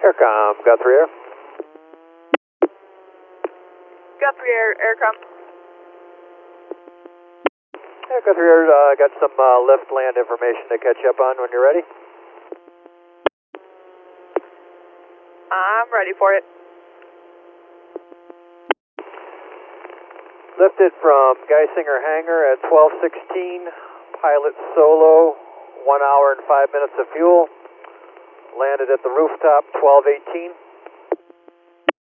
Aircom, Guthrie Air. Guthrie Air, Aircom. Yeah, Guthrie Air, got some lift land information to catch up on when you're ready. I'm ready for it. Lifted from Geisinger Hangar at 12:16, pilot solo, 1 hour and 5 minutes of fuel. Landed at the rooftop, 12:18.